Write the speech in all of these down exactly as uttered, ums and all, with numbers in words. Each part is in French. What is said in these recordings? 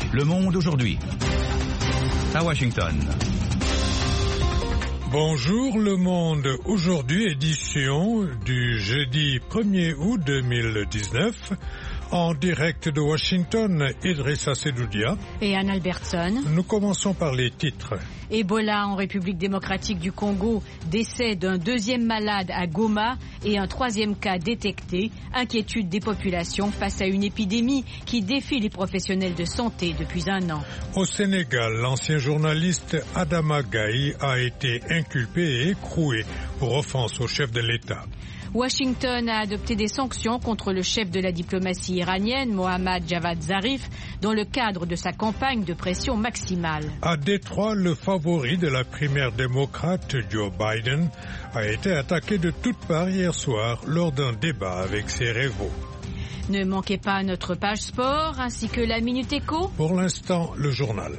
Le Monde aujourd'hui. À Washington. Bonjour Le Monde aujourd'hui, édition du jeudi premier août deux mille dix-neuf. En direct de Washington, Idrissa Sedoudia et Anne Albertson. Nous commençons par les titres. Ebola en République démocratique du Congo, décès d'un deuxième malade à Goma et un troisième cas détecté. Inquiétude des populations face à une épidémie qui défie les professionnels de santé depuis un an. Au Sénégal, l'ancien journaliste Adama Gaye a été inculpé et écroué pour offense au chef de l'État. Washington a adopté des sanctions contre le chef de la diplomatie iranienne, Mohammad Javad Zarif, dans le cadre de sa campagne de pression maximale. À Détroit, le favori de la primaire démocrate, Joe Biden, a été attaqué de toutes parts hier soir lors d'un débat avec ses rivaux. Ne manquez pas notre page sport ainsi que la Minute Éco. Pour l'instant, le journal.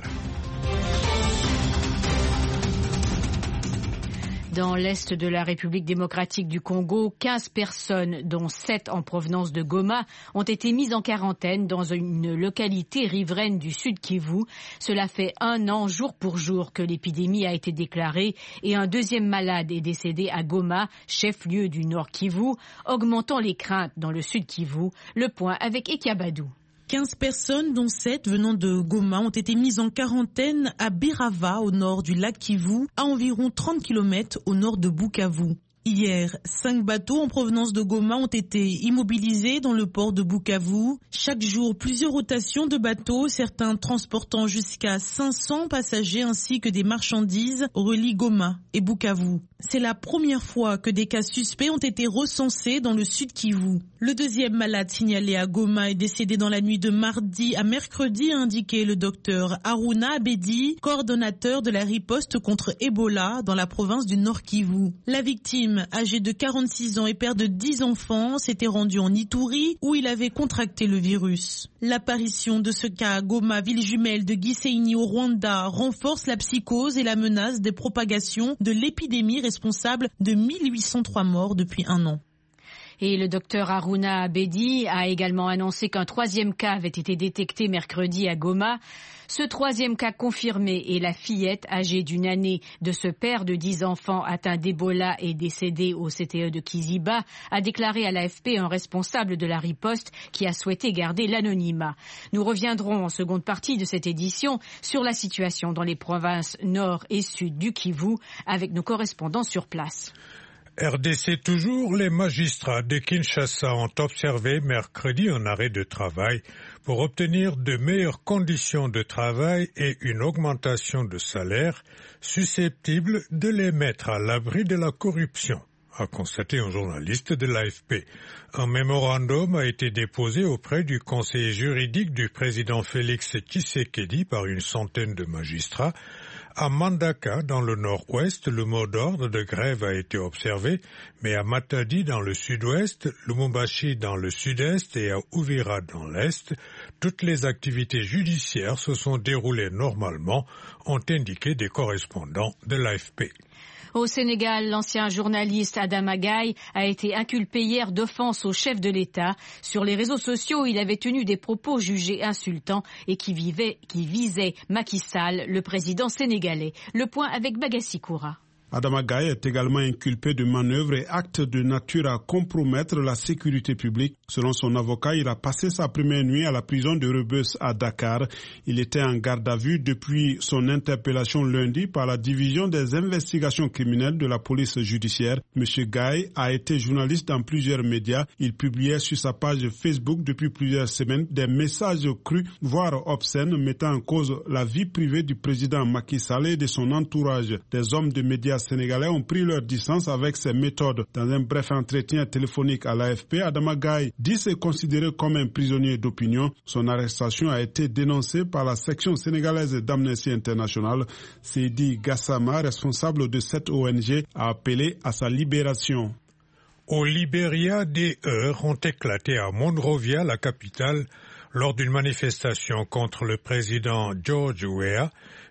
Dans l'est de la République démocratique du Congo, quinze personnes, dont sept en provenance de Goma, ont été mises en quarantaine dans une localité riveraine du Sud Kivu. Cela fait un an, jour pour jour, que l'épidémie a été déclarée et un deuxième malade est décédé à Goma, chef-lieu du Nord Kivu, augmentant les craintes dans le Sud Kivu. Le point avec Ekiabadou. quinze personnes, dont sept venant de Goma, ont été mises en quarantaine à Birava, au nord du lac Kivu, à environ trente kilomètres au nord de Bukavu. Hier, cinq bateaux en provenance de Goma ont été immobilisés dans le port de Bukavu. Chaque jour, plusieurs rotations de bateaux, certains transportant jusqu'à cinq cents passagers ainsi que des marchandises, relient Goma et Bukavu. C'est la première fois que des cas suspects ont été recensés dans le Sud Kivu. Le deuxième malade signalé à Goma est décédé dans la nuit de mardi à mercredi, a indiqué le docteur Haruna Abedi, coordonnateur de la riposte contre Ebola dans la province du Nord Kivu. La victime, âgé de quarante-six ans et père de dix enfants, s'était rendu en Ituri où il avait contracté le virus. L'apparition de ce cas à Goma, ville jumelle de Gisenyi au Rwanda, renforce la psychose et la menace des propagations de l'épidémie responsable de mille huit cent trois morts depuis un an. Et le docteur Haruna Abedi a également annoncé qu'un troisième cas avait été détecté mercredi à Goma. Ce troisième cas confirmé est la fillette âgée d'une année de ce père de dix enfants atteint d'Ebola et décédé au C T E de Kiziba, a déclaré à l'A F P un responsable de la riposte qui a souhaité garder l'anonymat. Nous reviendrons en seconde partie de cette édition sur la situation dans les provinces nord et sud du Kivu avec nos correspondants sur place. R D C toujours, les magistrats de Kinshasa ont observé mercredi un arrêt de travail pour obtenir de meilleures conditions de travail et une augmentation de salaire susceptible de les mettre à l'abri de la corruption, a constaté un journaliste de l'A F P. Un mémorandum a été déposé auprès du conseiller juridique du président Félix Tshisekedi par une centaine de magistrats. À Mandaka, dans le nord-ouest, le mot d'ordre de grève a été observé, mais à Matadi, dans le sud-ouest, Lubumbashi, dans le sud-est et à Uvira, dans l'est, toutes les activités judiciaires se sont déroulées normalement, ont indiqué des correspondants de l'A F P. Au Sénégal, l'ancien journaliste Adama Gaye a été inculpé hier d'offense au chef de l'État. Sur les réseaux sociaux, il avait tenu des propos jugés insultants et qui, vivaient, qui visaient Macky Sall, le président sénégalais. Le point avec Bagassi Koura. Adama Gaye est également inculpé de manœuvres et actes de nature à compromettre la sécurité publique. Selon son avocat, il a passé sa première nuit à la prison de Rebeuss à Dakar. Il était en garde à vue depuis son interpellation lundi par la division des investigations criminelles de la police judiciaire. Monsieur Gaye a été journaliste dans plusieurs médias. Il publiait sur sa page Facebook depuis plusieurs semaines des messages crus, voire obscènes, mettant en cause la vie privée du président Macky Sall et de son entourage. Des hommes de médias sénégalais ont pris leur distance avec ces méthodes. Dans un bref entretien téléphonique à l'A F P, Adama Gaye dit se considérer comme un prisonnier d'opinion. Son arrestation a été dénoncée par la section sénégalaise d'Amnesty International. Seydi Gassama, responsable de cette O N G, a appelé à sa libération. Au Libéria, des heurts ont éclaté à Monrovia, la capitale, lors d'une manifestation contre le président George Weah,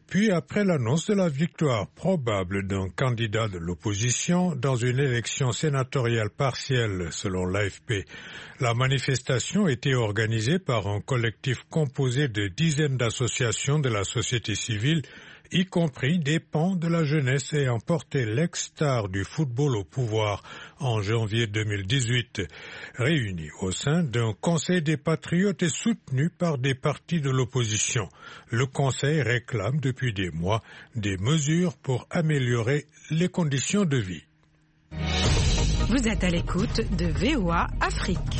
puis après l'annonce de la victoire probable d'un candidat de l'opposition dans une élection sénatoriale partielle selon l'A F P. La manifestation était organisée par un collectif composé de dizaines d'associations de la société civile, y compris des pans de la jeunesse ayant porté l'ex-star du football au pouvoir en janvier deux mille dix-huit, réunis au sein d'un conseil des patriotes et soutenu par des partis de l'opposition. Le conseil réclame depuis des mois des mesures pour améliorer les conditions de vie. Vous êtes à l'écoute de V O A Afrique.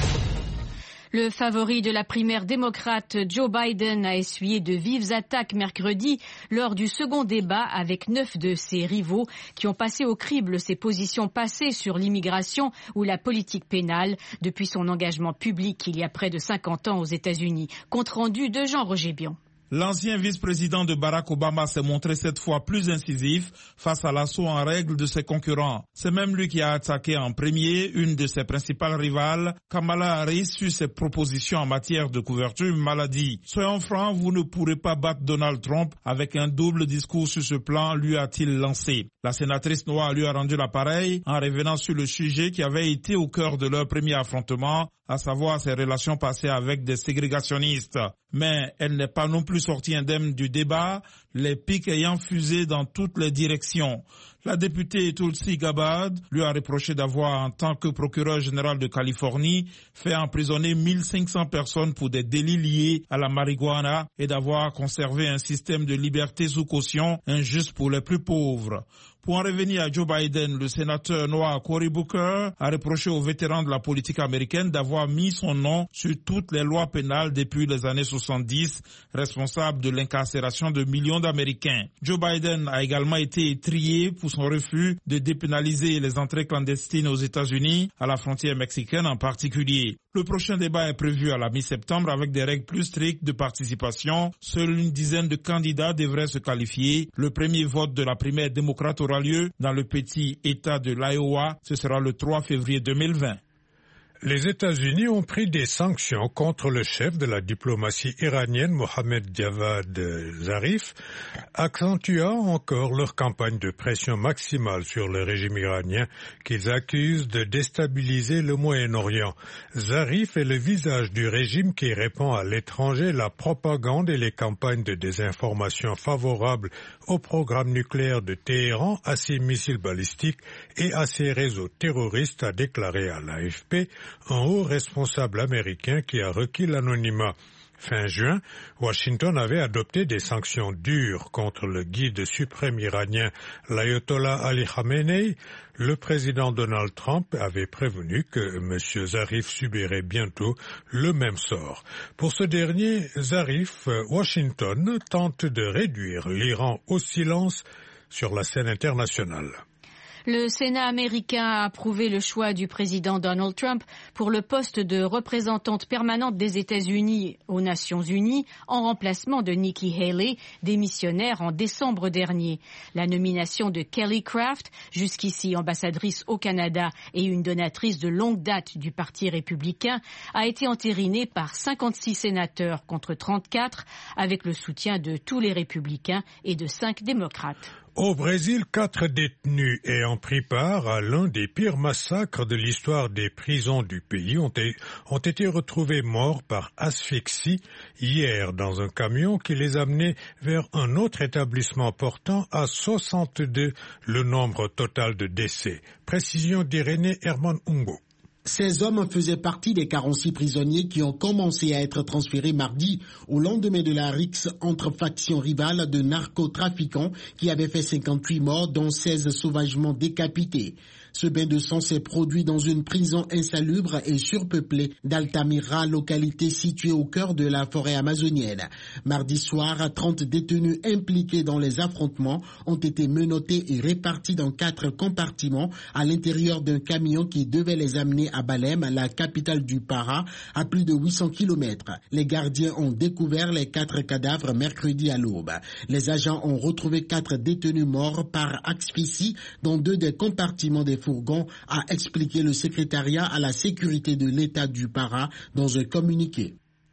Le favori de la primaire démocrate Joe Biden a essuyé de vives attaques mercredi lors du second débat avec neuf de ses rivaux qui ont passé au crible ses positions passées sur l'immigration ou la politique pénale depuis son engagement public il y a près de cinquante ans aux États-Unis. Compte rendu de Jean-Roger Bion. L'ancien vice-président de Barack Obama s'est montré cette fois plus incisif face à l'assaut en règle de ses concurrents. C'est même lui qui a attaqué en premier une de ses principales rivales, Kamala Harris, sur ses propositions en matière de couverture maladie. Soyons francs, vous ne pourrez pas battre Donald Trump avec un double discours sur ce plan, lui a-t-il lancé. La sénatrice noire lui a rendu l'appareil en revenant sur le sujet qui avait été au cœur de leur premier affrontement, à savoir ses relations passées avec des ségrégationnistes. Mais elle n'est pas non plus sortie indemne du débat, les pics ayant fusé dans toutes les directions. La députée Tulsi Gabbard lui a reproché d'avoir, en tant que procureur général de Californie, fait emprisonner mille cinq cents personnes pour des délits liés à la marijuana et d'avoir conservé un système de liberté sous caution injuste pour les plus pauvres. Pour en revenir à Joe Biden, le sénateur noir Cory Booker a reproché aux vétérans de la politique américaine d'avoir mis son nom sur toutes les lois pénales depuis les années soixante-dix, responsable de l'incarcération de millions d'Américains. Joe Biden a également été étrillé pour son refus de dépénaliser les entrées clandestines aux États-Unis, à la frontière mexicaine en particulier. Le prochain débat est prévu à la mi-septembre avec des règles plus strictes de participation. Seule une dizaine de candidats devraient se qualifier. Le premier vote de la primaire démocrate aura lieu dans le petit État de l'Iowa. Ce sera le trois février deux mille vingt. Les États-Unis ont pris des sanctions contre le chef de la diplomatie iranienne, Mohammad Javad Zarif, accentuant encore leur campagne de pression maximale sur le régime iranien qu'ils accusent de déstabiliser le Moyen-Orient. Zarif est le visage du régime qui répand à l'étranger la propagande et les campagnes de désinformation favorables au programme nucléaire de Téhéran, à ses missiles balistiques et à ses réseaux terroristes, a déclaré à l'A F P un haut responsable américain qui a requis l'anonymat. Fin juin, Washington avait adopté des sanctions dures contre le guide suprême iranien, l'ayatollah Ali Khamenei. Le président Donald Trump avait prévenu que M. Zarif subirait bientôt le même sort. Pour ce dernier, Zarif, Washington tente de réduire l'Iran au silence sur la scène internationale. Le Sénat américain a approuvé le choix du président Donald Trump pour le poste de représentante permanente des États-Unis aux Nations Unies en remplacement de Nikki Haley, démissionnaire en décembre dernier. La nomination de Kelly Craft, jusqu'ici ambassadrice au Canada et une donatrice de longue date du Parti républicain, a été entérinée par cinquante-six sénateurs contre trente-quatre, avec le soutien de tous les républicains et de cinq démocrates. Au Brésil, quatre détenus ayant pris part à l'un des pires massacres de l'histoire des prisons du pays ont, é- ont été retrouvés morts par asphyxie hier dans un camion qui les amenait vers un autre établissement portant à soixante-deux le nombre total de décès. Précision d'Irénée Herman Ungo. Ces hommes faisaient partie des quarante-six prisonniers qui ont commencé à être transférés mardi au lendemain de la rixe entre factions rivales de narcotrafiquants qui avaient fait cinquante-huit morts dont seize sauvagement décapités. Ce bain de sang s'est produit dans une prison insalubre et surpeuplée d'Altamira, localité située au cœur de la forêt amazonienne. Mardi soir, trente détenus impliqués dans les affrontements ont été menottés et répartis dans quatre compartiments à l'intérieur d'un camion qui devait les amener à Balem, la capitale du Para, à plus de huit cents kilomètres. Les gardiens ont découvert les quatre cadavres mercredi à l'aube. Les agents ont retrouvé quatre détenus morts par asphyxie dans deux des compartiments des fourgons, a expliqué le secrétariat à la sécurité de l'État du Para dans un communiqué.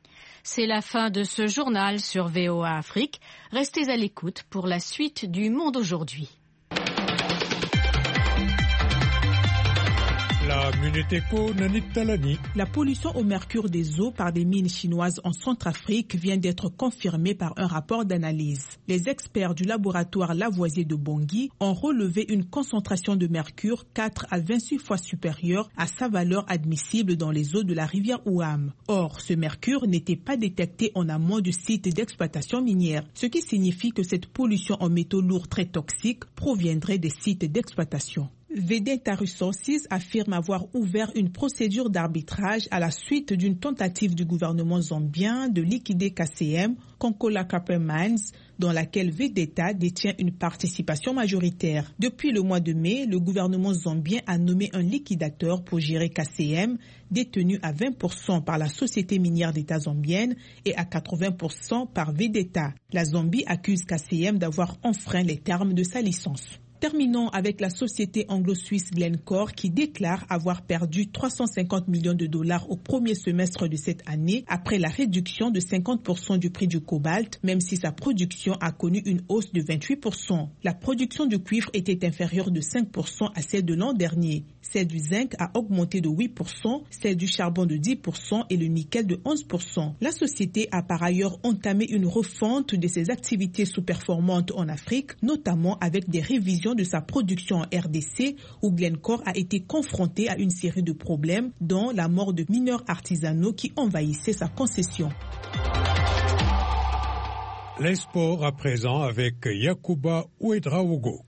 C'est la fin de ce journal sur V O A Afrique. Restez à l'écoute pour la suite du Monde aujourd'hui. La Minute Éco, Nanit Talani. La pollution au mercure des eaux par des mines chinoises en Centrafrique vient d'être confirmée par un rapport d'analyse. Les experts du laboratoire Lavoisier de Bangui ont relevé une concentration de mercure quatre à vingt-six fois supérieure à sa valeur admissible dans les eaux de la rivière Ouam. Or, ce mercure n'était pas détecté en amont du site d'exploitation minière, ce qui signifie que cette pollution en métaux lourds très toxiques proviendrait des sites d'exploitation. Vedeta Resources affirme avoir ouvert une procédure d'arbitrage à la suite d'une tentative du gouvernement zambien de liquider K C M, Konkola Copper Mines, dans laquelle Vedeta détient une participation majoritaire. Depuis le mois de mai, le gouvernement zambien a nommé un liquidateur pour gérer K C M, détenu à vingt pour cent par la Société minière d'État zambienne et à quatre-vingts pour cent par Vedeta. La Zambie accuse K C M d'avoir enfreint les termes de sa licence. Terminons avec la société anglo-suisse Glencore qui déclare avoir perdu trois cent cinquante millions de dollars au premier semestre de cette année après la réduction de cinquante pour cent du prix du cobalt, même si sa production a connu une hausse de vingt-huit pour cent. La production du cuivre était inférieure de cinq pour cent à celle de l'an dernier. Celle du zinc a augmenté de huit pour cent, celle du charbon de dix pour cent et le nickel de onze pour cent. La société a par ailleurs entamé une refonte de ses activités sous-performantes en Afrique, notamment avec des révisions de sa production en R D C, où Glencore a été confronté à une série de problèmes, dont la mort de mineurs artisanaux qui envahissaient sa concession. Les sports à présent avec Yacouba Ouedraogo.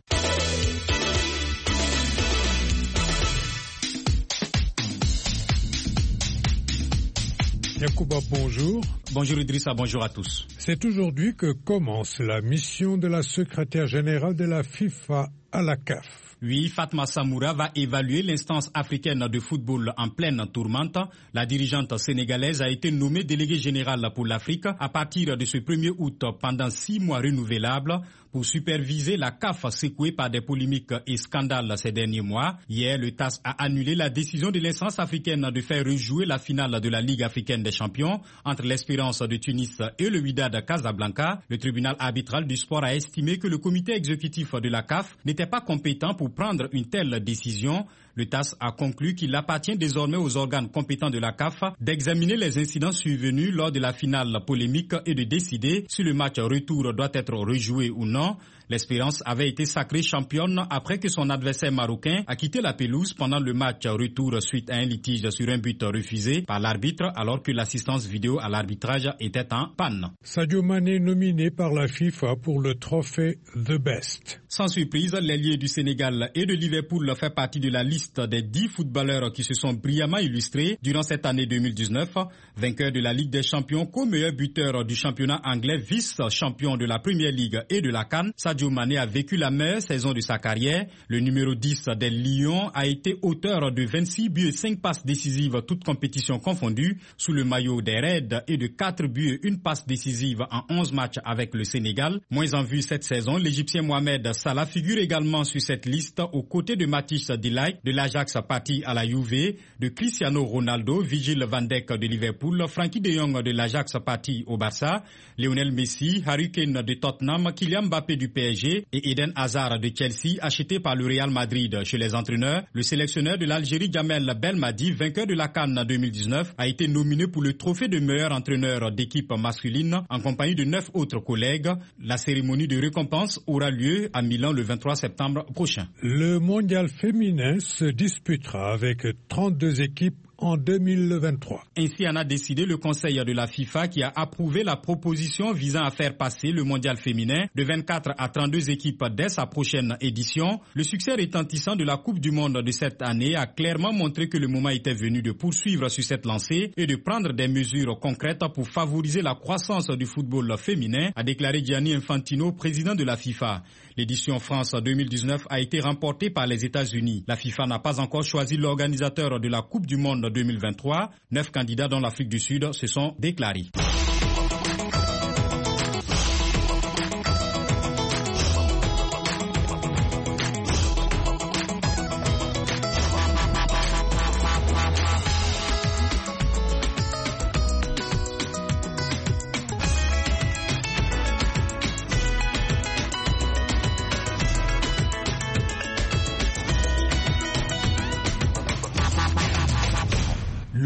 Yacouba, bonjour. Bonjour Idrissa, bonjour à tous. C'est aujourd'hui que commence la mission de la secrétaire générale de la FIFA à la C A F. Oui, Fatma Samoura va évaluer l'instance africaine de football en pleine tourmente. La dirigeante sénégalaise a été nommée déléguée générale pour l'Afrique à partir de ce premier août pendant six mois renouvelables pour superviser la C A F secouée par des polémiques et scandales ces derniers mois. Hier, le T A S a annulé la décision de l'instance africaine de faire rejouer la finale de la Ligue africaine des champions entre l'Espérance de Tunis et le Wydad Casablanca. Le tribunal arbitral du sport a estimé que le comité exécutif de la C A F n'était pas compétent pour prendre une telle décision. Le T A S a conclu qu'il appartient désormais aux organes compétents de la C A F d'examiner les incidents survenus lors de la finale polémique et de décider si le match retour doit être rejoué ou non. L'Espérance avait été sacrée championne après que son adversaire marocain a quitté la pelouse pendant le match retour suite à un litige sur un but refusé par l'arbitre alors que l'assistance vidéo à l'arbitrage était en panne. Sadio Mané nominé par la FIFA pour le trophée The Best. Sans surprise, l'ailier du Sénégal et de Liverpool fait partie de la liste des dix footballeurs qui se sont brillamment illustrés durant cette année deux mille dix-neuf. Vainqueur de la Ligue des Champions, co-meilleur buteur du championnat anglais, vice-champion de la Premier League et de la CAN, Sadio Mané a vécu la meilleure saison de sa carrière. Le numéro dix des Lions a été auteur de vingt-six buts et cinq passes décisives, toutes compétitions confondues, sous le maillot des Reds et de quatre buts et une passe décisive en onze matchs avec le Sénégal. Moins en vue cette saison, l'Égyptien Mohamed Salah figure également sur cette liste aux côtés de Matthijs de Ligt de l'Ajax parti à la Juve, de Cristiano Ronaldo, Virgil van Dijk de Liverpool, Frankie de Jong de l'Ajax parti au Barça, Lionel Messi, Harry Kane de Tottenham, Kylian Mbappé du P S G et Eden Hazard de Chelsea, acheté par le Real Madrid. Chez les entraîneurs, le sélectionneur de l'Algérie Djamel Belmadi, vainqueur de la CAN deux mille dix-neuf, a été nominé pour le trophée de meilleur entraîneur d'équipe masculine en compagnie de neuf autres collègues. La cérémonie de récompense aura lieu à Milan le vingt-trois septembre prochain. Le mondial féminin se disputera avec trente-deux équipes en deux mille vingt-trois. Ainsi en a décidé le Conseil de la FIFA qui a approuvé la proposition visant à faire passer le mondial féminin de vingt-quatre à trente-deux équipes dès sa prochaine édition. Le succès retentissant de la Coupe du Monde de cette année a clairement montré que le moment était venu de poursuivre sur cette lancée et de prendre des mesures concrètes pour favoriser la croissance du football féminin, a déclaré Gianni Infantino, président de la FIFA. L'édition France deux mille dix-neuf a été remportée par les États-Unis. La FIFA n'a pas encore choisi l'organisateur de la Coupe du Monde deux mille vingt-trois. Neuf candidats dont l'Afrique du Sud se sont déclarés.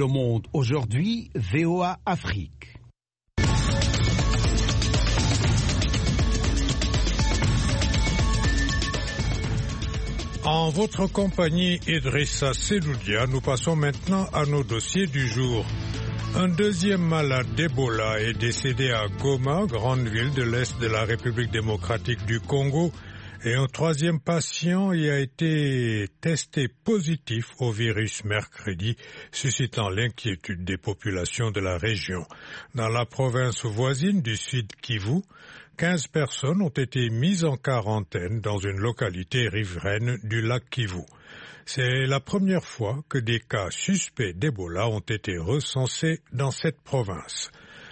Le Monde aujourd'hui, V O A Afrique. En votre compagnie, Idrissa Seloudia, nous passons maintenant à nos dossiers du jour. Un deuxième malade d'Ebola est décédé à Goma, grande ville de l'Est de la République démocratique du Congo, et un troisième patient y a été testé positif au virus mercredi, suscitant l'inquiétude des populations de la région. Dans la province voisine du Sud Kivu, quinze personnes ont été mises en quarantaine dans une localité riveraine du lac Kivu. C'est la première fois que des cas suspects d'Ebola ont été recensés dans cette province.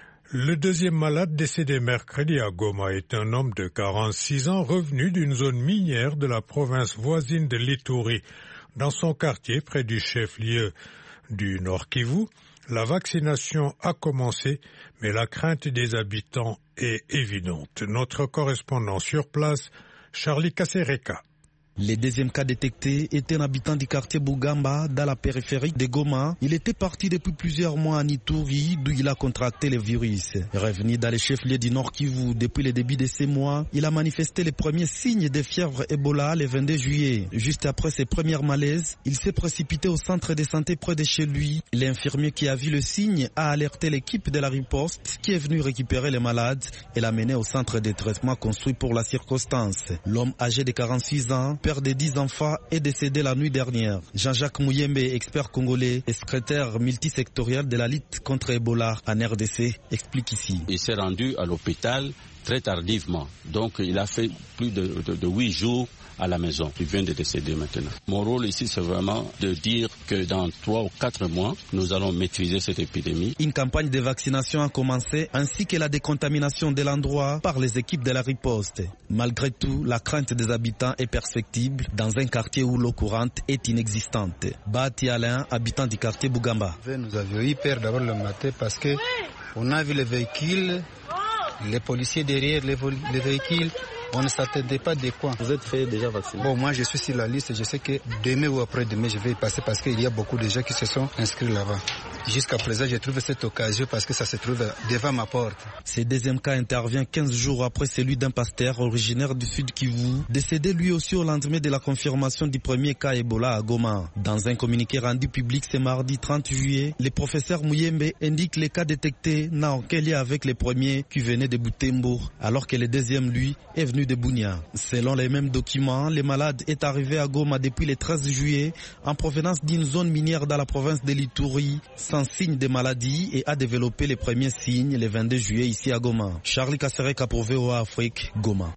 Le deuxième malade décédé mercredi à Goma est un homme de quarante-six ans revenu d'une zone minière de la province voisine de l'Ituri. Dans son quartier, près du chef-lieu du Nord Kivu, la vaccination a commencé, mais la crainte des habitants est évidente. Notre correspondant sur place, Charlie Kasereka. Le deuxième cas détecté était un habitant du quartier Bugamba, dans la périphérie de Goma. Il était parti depuis plusieurs mois en Ituri, d'où il a contracté le virus. Revenu dans les chefs-lieux du Nord Kivu depuis le début de ces mois, il a manifesté les premiers signes de fièvre Ebola le vingt-deux juillet. Juste après ses premières malaises, il s'est précipité au centre de santé près de chez lui. L'infirmier qui a vu le signe a alerté l'équipe de la riposte qui est venue récupérer les malades et l'a mené au centre de traitement construit pour la circonstance. L'homme âgé de quarante-six ans, père de dix enfants, est décédé la nuit dernière. Jean-Jacques Mouyembe, expert congolais et secrétaire multisectoriel de la lutte contre Ebola en R D C, explique ici. Il s'est rendu à l'hôpital très tardivement. Donc il a fait plus de, de, de huit jours à la maison. Il vient de décéder maintenant. Mon rôle ici, c'est vraiment de dire que dans trois ou quatre mois, nous allons maîtriser cette épidémie. Une campagne de vaccination a commencé, ainsi que la décontamination de l'endroit par les équipes de la riposte. Malgré tout, la crainte des habitants est perceptible dans un quartier où l'eau courante est inexistante. Bati Alain, habitant du quartier Bugamba. Nous avions eu peur d'abord le matin parce que on a vu les véhicules, les policiers derrière les, les véhicules. On ne s'attendait pas de quoi. Vous êtes fait déjà vacciner? Bon, moi je suis sur la liste. Je sais que demain ou après-demain, je vais y passer parce qu'il y a beaucoup de gens qui se sont inscrits là-bas. Jusqu'à présent, j'ai trouvé cette occasion parce que ça se trouve devant ma porte. Ce deuxième cas intervient quinze jours après celui d'un pasteur originaire du Sud Kivu, décédé lui aussi au lendemain de la confirmation du premier cas Ebola à Goma. Dans un communiqué rendu public ce mardi trente juillet, le professeur Mouyembe indique que les cas détectés n'ont aucun lien avec les premiers qui venaient de Butembo, alors que le deuxième, lui, est venu de Bunia. Selon les mêmes documents, le malade est arrivé à Goma depuis le treize juillet en provenance d'une zone minière dans la province de l'Ituri, sans signe de maladie, et a développé les premiers signes le vingt-deux juillet ici à Goma. Charlie Kasereka pour V O A Afrique, Goma.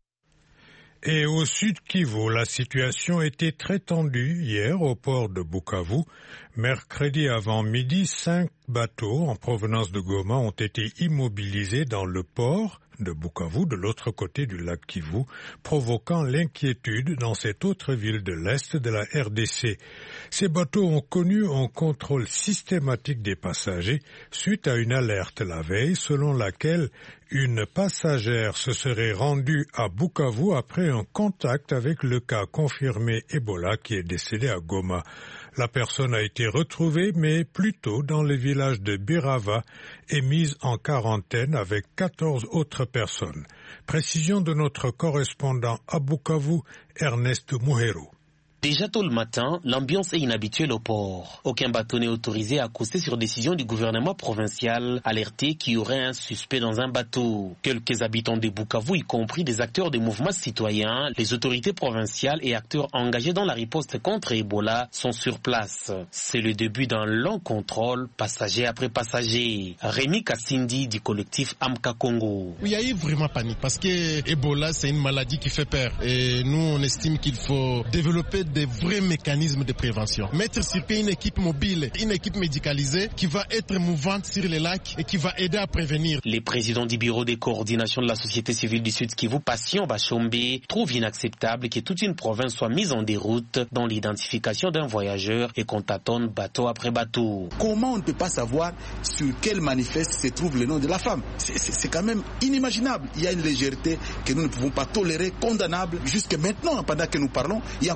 Et au Sud Kivu, la situation était très tendue hier au port de Bukavu. Mercredi avant midi, cinq bateaux en provenance de Goma ont été immobilisés dans le port de Bukavu, de l'autre côté du lac Kivu, provoquant l'inquiétude dans cette autre ville de l'Est de la R D C. Ces bateaux ont connu un contrôle systématique des passagers suite à une alerte la veille selon laquelle une passagère se serait rendue à Bukavu après un contact avec le cas confirmé Ebola qui est décédé à Goma. La personne a été retrouvée, mais plutôt dans le village de Birava et mise en quarantaine avec quatorze autres personnes. Précision de notre correspondant à Bukavu, Ernest Muhero. Déjà tôt le matin, l'ambiance est inhabituelle au port. Aucun bateau n'est autorisé à accoster sur décision du gouvernement provincial, alerté qu'il y aurait un suspect dans un bateau. Quelques habitants de Bukavu, y compris des acteurs des mouvements citoyens, les autorités provinciales et acteurs engagés dans la riposte contre Ebola sont sur place. C'est le début d'un long contrôle, passager après passager. Rémi Kassindi du collectif Amka Congo. Il y a eu vraiment panique parce que Ebola c'est une maladie qui fait peur et nous on estime qu'il faut développer des vrais mécanismes de prévention. Mettre sur pied une équipe mobile, une équipe médicalisée qui va être mouvante sur les lacs et qui va aider à prévenir. Les présidents du bureau de coordination de la société civile du Sud Kivu, Passion Bachombe, trouvent inacceptable que toute une province soit mise en déroute dans l'identification d'un voyageur et qu'on tâtonne bateau après bateau. Comment on ne peut pas savoir sur quel manifeste se trouve le nom de la femme? C'est quand même inimaginable. Il y a une légèreté que nous ne pouvons pas tolérer, condamnable. Jusque maintenant, pendant que nous parlons, il y a encore des bateaux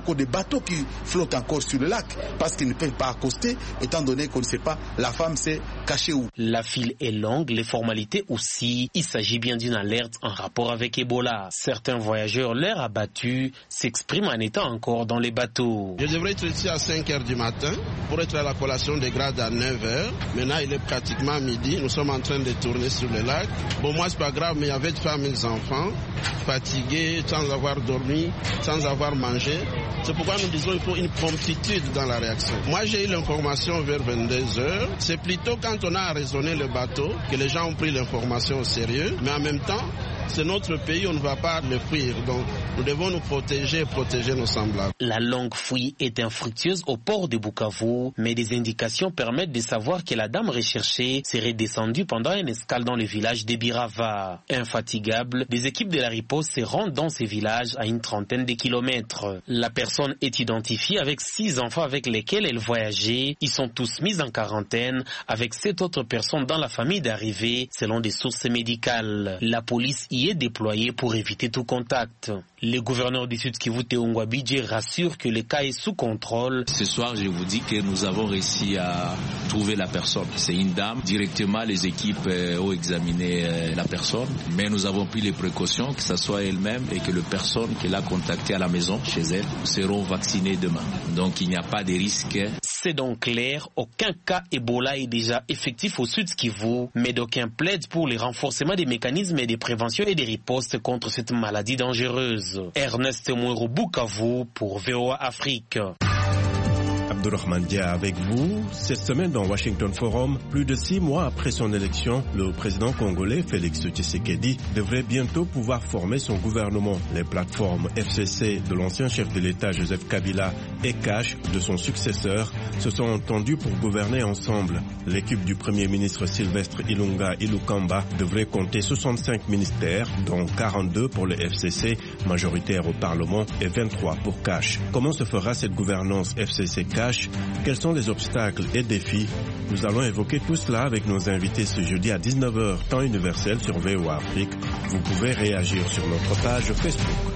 bateaux qui flottent encore sur le lac parce qu'ils ne peuvent pas accoster étant donné qu'on ne sait pas la femme s'est cachée où. La file est longue, les formalités aussi. Il s'agit bien d'une alerte en rapport avec Ebola. Certains voyageurs, l'air abattu, s'expriment en étant encore dans les bateaux. Je devrais être ici à cinq heures du matin pour être à la collation des grades à neuf heures. Maintenant, il est pratiquement midi. Nous sommes en train de tourner sur le lac. Bon, moi, c'est pas grave, mais il y avait des femmes et des enfants fatigués, sans avoir dormi, sans avoir mangé. C'est pourquoi nous disons qu'il faut une promptitude dans la réaction. Moi, j'ai eu l'information vers vingt-deux heures. C'est plutôt quand on a raisonné le bateau que les gens ont pris l'information au sérieux. Mais en même temps, c'est notre pays, on ne va pas le fuir. Donc, nous devons nous protéger et protéger nos semblables. La longue fouille est infructueuse au port de Bukavu, mais des indications permettent de savoir que la dame recherchée serait descendue pendant une escale dans le village de Birava. Infatigables, des équipes de la riposte se rendent dans ces villages à une trentaine de kilomètres. La personne est identifiée avec six enfants avec lesquels elle voyageait. Ils sont tous mis en quarantaine avec sept autres personnes dans la famille d'arrivée, selon des sources médicales. La police y est déployée pour éviter tout contact. Le gouverneur du Sud Kivu, Teongwa Bidje, rassure que le cas est sous contrôle. Ce soir, je vous dis que nous avons réussi à trouver la personne. C'est une dame. Directement, les équipes ont examiné la personne, mais nous avons pris les précautions que ce soit elle-même et que les personnes qu'elle a contactées à la maison, chez elle, seront vaccinées demain. Donc, il n'y a pas de risque. C'est donc clair, aucun cas Ebola est déjà effectif au Sud Kivu, mais d'aucuns plaident pour le renforcement des mécanismes de prévention et de riposte contre cette maladie dangereuse. Ernest Mouiro, Bukavu pour V O A Afrique. Abdourahmane Dia avec vous. Cette semaine dans Washington Forum, plus de six mois après son élection, le président congolais Félix Tshisekedi devrait bientôt pouvoir former son gouvernement. Les plateformes F C C de l'ancien chef de l'État Joseph Kabila et Cash de son successeur se sont entendues pour gouverner ensemble. L'équipe du premier ministre Sylvestre Ilunga Ilukamba devrait compter soixante-cinq ministères, dont quarante-deux pour le F C C, majoritaire au Parlement, et vingt-trois pour Cash. Comment se fera cette gouvernance F C C Cash? Quels sont les obstacles et défis? Nous allons évoquer tout cela avec nos invités ce jeudi à dix-neuf heures, temps universel sur V O A Afrique. Vous pouvez réagir sur notre page Facebook.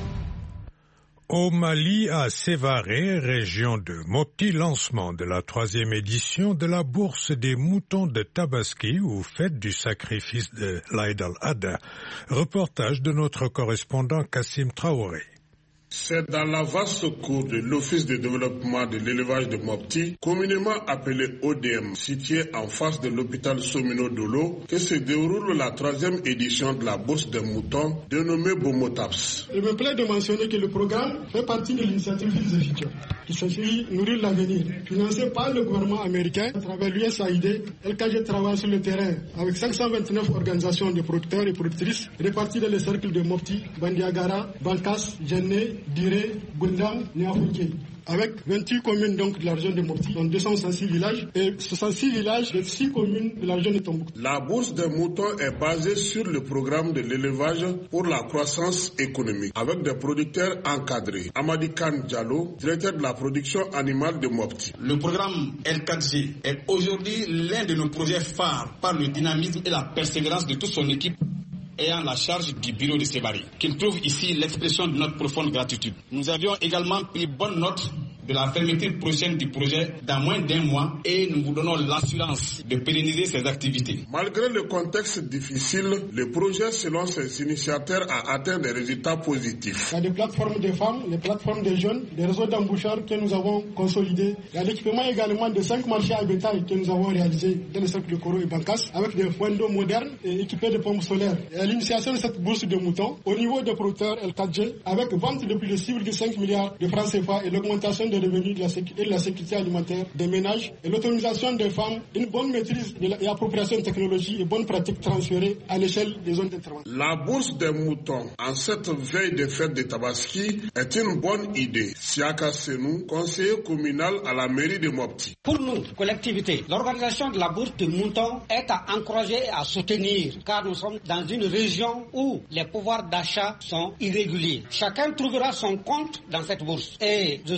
Au Mali, à Sévaré, région de Mopti, lancement de la troisième édition de la bourse des moutons de Tabaski ou fête du sacrifice de l'Aïd al-Adha. Reportage de notre correspondant Kassim Traoré. C'est dans la vaste cour de l'Office de développement de l'élevage de Mopti, communément appelé O D M, situé en face de l'hôpital Somino Dolo, que se déroule la troisième édition de la bourse des moutons, dénommée Bomotaps. Il me plaît de mentionner que le programme fait partie de l'initiative Fils et Futurs, qui s'agit Nourrir l'avenir, financé par le gouvernement américain à travers l'U S A I D. L K G travaille sur le terrain avec cinq cent vingt-neuf organisations de producteurs et productrices réparties dans les cercles de Mopti, Bandiagara, Bankas, Djenné, Diré, Gundam, Niafouké. Avec vingt-huit communes donc de la région de Mopti, dans deux cent soixante-six villages et soixante-six villages de six communes de la région de Tombouctou. La bourse des moutons est basée sur le programme de l'élevage pour la croissance économique avec des producteurs encadrés. Amadi Khan Diallo, directeur de la production animale de Mopti. Le programme L quatre G est aujourd'hui l'un de nos projets phares par le dynamisme et la persévérance de toute son équipe ayant la charge du bureau de Sévaré, qu'il trouve ici l'expression de notre profonde gratitude. Nous avions également pris bonne note de la fermeture prochaine du projet dans moins d'un mois et nous vous donnons l'assurance de pérenniser ces activités. Malgré le contexte difficile, le projet, selon ses initiateurs, a atteint des résultats positifs. Il y a des plateformes des femmes, des plateformes des jeunes, des réseaux d'embaucheurs que nous avons consolidés. Il y a l'équipement également de cinq marchés à bétail que nous avons réalisés dans le cercle de Koro et Bankas avec des points d'eau modernes et équipés de pompes solaires. Et à l'initiation de cette bourse de moutons, au niveau des producteurs L quatre G, avec vente de plus de six virgule cinq milliards de francs C F A et l'augmentation des revenus de la et de la sécurité alimentaire des ménages et l'autonomisation des femmes, une bonne maîtrise de la, et appropriation de technologies et bonnes pratiques transférées à l'échelle des zones d'intervention. La bourse des moutons en cette veille des fêtes de Tabaski est une bonne idée. Siaka Senou, conseiller communal à la mairie de Mopti. Pour nous, collectivité, l'organisation de la bourse des moutons est à encourager et à soutenir car nous sommes dans une région où les pouvoirs d'achat sont irréguliers. Chacun trouvera son compte dans cette bourse et je souhaite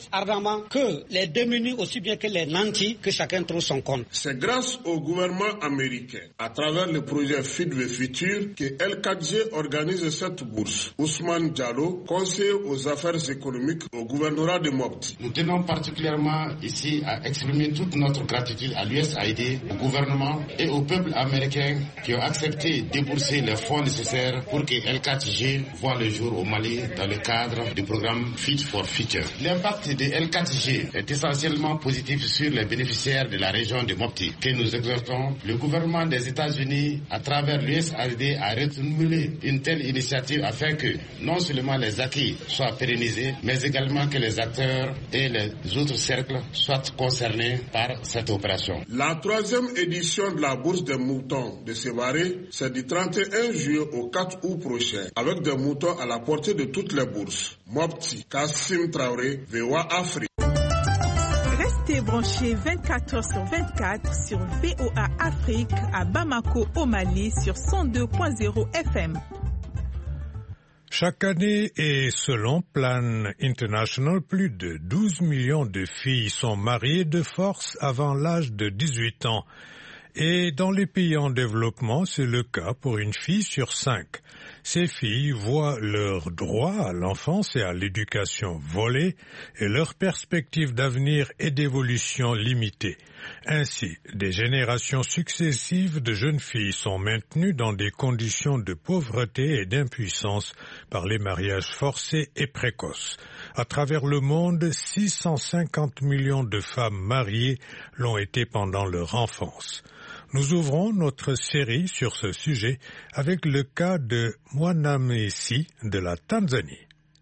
milite ardemment que les démunis aussi bien que les nantis, que chacun trouve son compte. C'est grâce au gouvernement américain, à travers le projet Feed the Future, que L quatre G organise cette bourse. Ousmane Diallo, conseiller aux affaires économiques au gouvernorat de Mopti. Nous tenons particulièrement ici à exprimer toute notre gratitude à l'U S A I D, au gouvernement et au peuple américain qui ont accepté de débourser les fonds nécessaires pour que L quatre G voit le jour au Mali dans le cadre du programme Feed for Future. L'impact de L quatre G est essentiellement positif sur les bénéficiaires de la région de Mopti, que nous exhortons le gouvernement des États-Unis à travers l'U S A I D à renouveler une telle initiative afin que non seulement les acquis soient pérennisés, mais également que les acteurs et les autres cercles soient concernés par cette opération. La troisième édition de la bourse des moutons de Sévaré, c'est du trente et un juillet au quatre août prochain, avec des moutons à la portée de toutes les bourses. Mopti, Kassim Traoré, V O A Afrique. Restez branchés vingt-quatre heures sur vingt-quatre sur V O A Afrique à Bamako au Mali sur cent deux point zéro F M. Chaque année et selon Plan International, plus de douze millions de filles sont mariées de force avant l'âge de dix-huit ans. Et dans les pays en développement, c'est le cas pour une fille sur cinq. Ces filles voient leurs droits à l'enfance et à l'éducation volés et leurs perspectives d'avenir et d'évolution limitées. Ainsi, des générations successives de jeunes filles sont maintenues dans des conditions de pauvreté et d'impuissance par les mariages forcés et précoces. À travers le monde, six cent cinquante millions de femmes mariées l'ont été pendant leur enfance. Nous ouvrons notre série sur ce sujet avec le cas de Mwanamesi de la Tanzanie.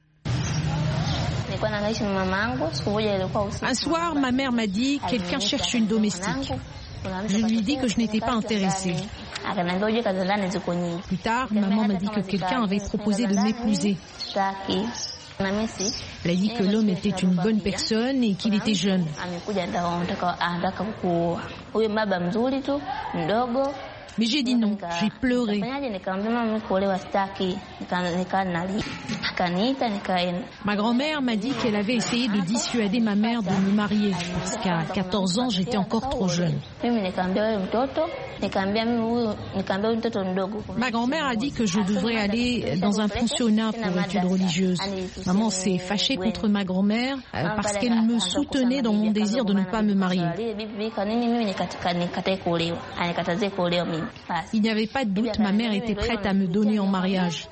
Un soir, ma mère m'a dit « Quelqu'un cherche une domestique ». Je lui ai dit que je n'étais pas intéressée. Plus tard, maman m'a dit que quelqu'un avait proposé de m'épouser. Elle a dit que l'homme était une bonne personne et qu'il était jeune. Mais j'ai dit non, j'ai pleuré. Ma grand-mère m'a dit qu'elle avait essayé de dissuader ma mère de me marier parce qu'à quatorze ans, j'étais encore trop jeune. Ma grand-mère a dit que je devrais aller dans un pensionnat pour études religieuses. Maman s'est fâchée contre ma grand-mère parce qu'elle me soutenait dans mon désir de ne pas me marier. Il n'y avait pas de doute, ma mère était prête à me donner en mariage.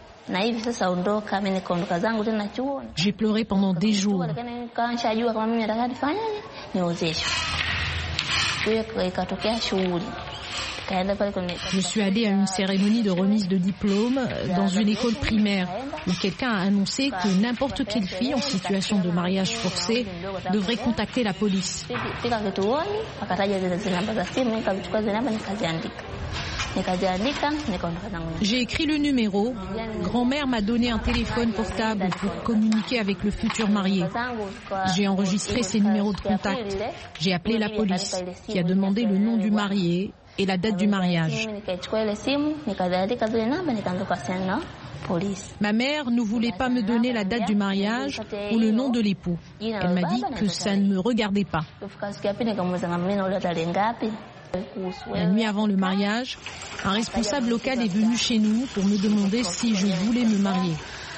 J'ai pleuré pendant des jours. Je suis allée à une cérémonie de remise de diplôme dans une école primaire où quelqu'un a annoncé que n'importe quelle fille en situation de mariage forcé devrait contacter la police. J'ai écrit le numéro. Grand-mère m'a donné un téléphone portable pour communiquer avec le futur marié. J'ai enregistré ses numéros de contact. J'ai appelé la police qui a demandé le nom du marié et la date du mariage. Ma mère ne voulait pas me donner la date du mariage ou le nom de l'époux. Elle m'a dit que ça ne me regardait pas. La nuit avant le mariage, un responsable local est venu chez nous pour me demander si je voulais me marier.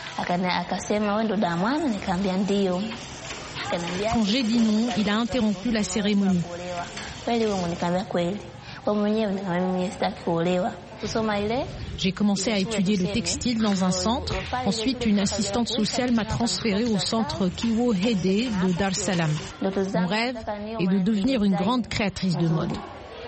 Quand j'ai dit non, il a interrompu la cérémonie. J'ai commencé à étudier le textile dans un centre. Ensuite, une assistante sociale m'a transférée au centre Kiwo Hede de Dar es Salaam. Mon rêve est de devenir une grande créatrice de mode.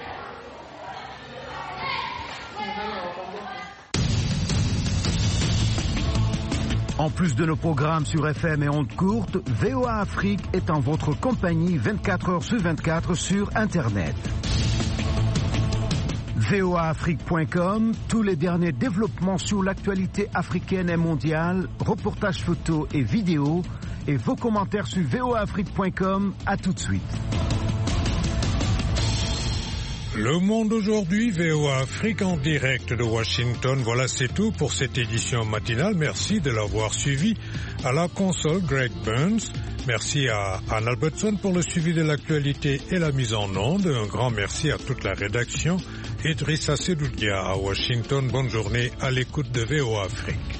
En plus de nos programmes sur F M et ondes courtes, V O A Afrique est en votre compagnie vingt-quatre heures sur vingt-quatre sur Internet. V O A Afrique point com, tous les derniers développements sur l'actualité africaine et mondiale, reportages photos et vidéos, et vos commentaires sur V O A Afrique point com. À tout de suite. Le Monde aujourd'hui, V O A Afrique en direct de Washington. Voilà, c'est tout pour cette édition matinale. Merci de l'avoir suivi. À la console, Greg Burns. Merci à Anne Albertson pour le suivi de l'actualité et la mise en onde. Un grand merci à toute la rédaction. Idrissa Sedoudia à Washington. Bonne journée à l'écoute de V O A Afrique.